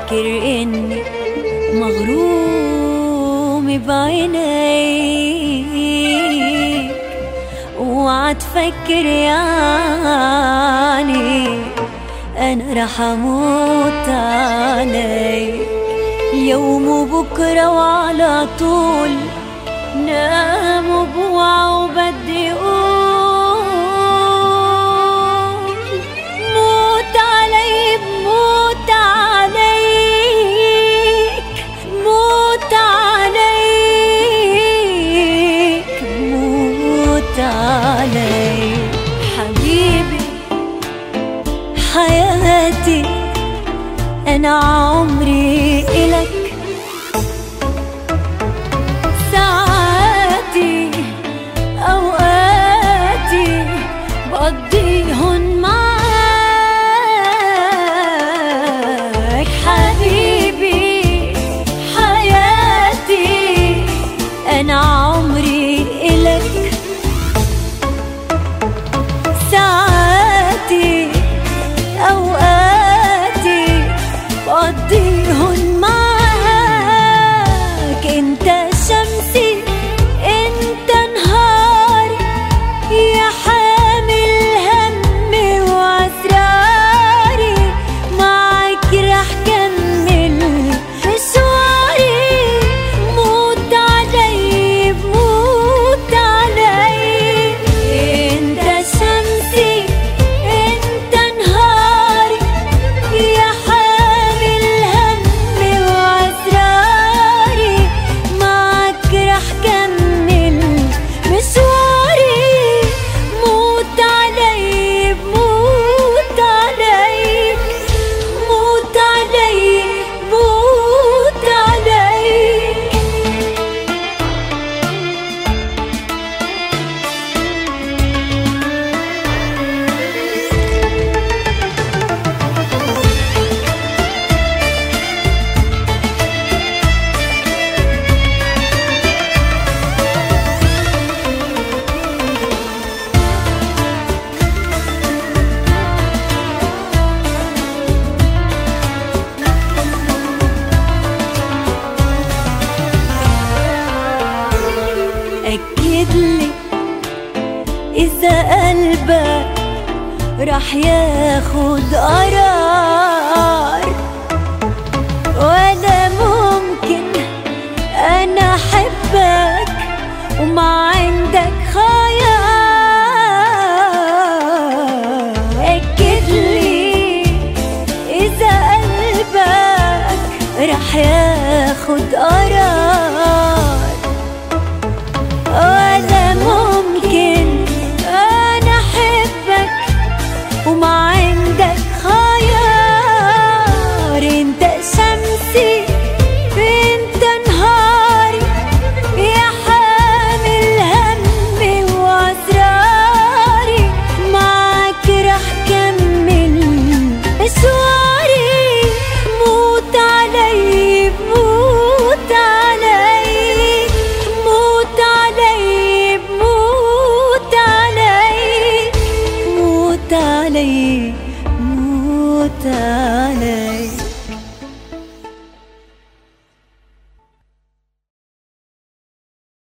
فاكر اني مغروم بعينيك، اوعى تفكر يعني انا رح اموت عليك. اليوم وبكره وعلى طول، نام وبوعى وبدي اقول موت علي بموت عليك، موت عليك، موت عليك. حبيبي حياتي أنا عمري إلك، ساعاتي أوقاتي بقضيهن معاك. حبيبي حياتي أنا عمري إلك، ساعاتي أوقاتي بقضيهن معاك. انت شمسي انت نهاري، يا حامل همي واسراري، معك رح كمل مشواري. موت علي بموت علي، انت شمسي انت نهاري، يا حامل همي واسراري، معك رح كمل مشواري. موت علي بموت عليك، موت علي بموت عليك. أكد لي إذا قلبك رح ياخد قرار، ولا ممكن أنا أحبك ومع